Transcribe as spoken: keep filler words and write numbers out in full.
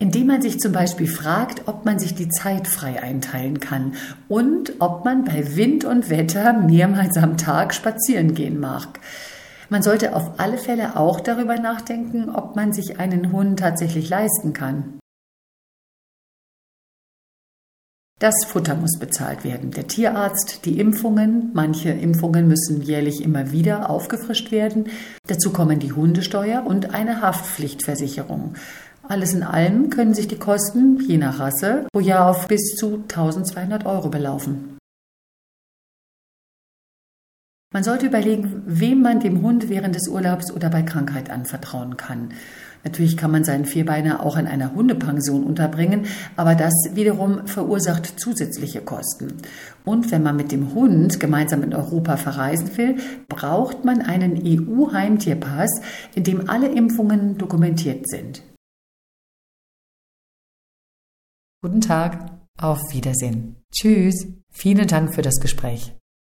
Indem man sich zum Beispiel fragt, ob man sich die Zeit frei einteilen kann und ob man bei Wind und Wetter mehrmals am Tag spazieren gehen mag. Man sollte auf alle Fälle auch darüber nachdenken, ob man sich einen Hund tatsächlich leisten kann. Das Futter muss bezahlt werden, der Tierarzt, die Impfungen. Manche Impfungen müssen jährlich immer wieder aufgefrischt werden. Dazu kommen die Hundesteuer und eine Haftpflichtversicherung. Alles in allem können sich die Kosten, je nach Rasse, pro Jahr auf bis zu eintausendzweihundert Euro belaufen. Man sollte überlegen, wem man dem Hund während des Urlaubs oder bei Krankheit anvertrauen kann. Natürlich kann man seinen Vierbeiner auch in einer Hundepension unterbringen, aber das wiederum verursacht zusätzliche Kosten. Und wenn man mit dem Hund gemeinsam in Europa verreisen will, braucht man einen E U-Heimtierpass, in dem alle Impfungen dokumentiert sind. Guten Tag, auf Wiedersehen. Tschüss, vielen Dank für das Gespräch.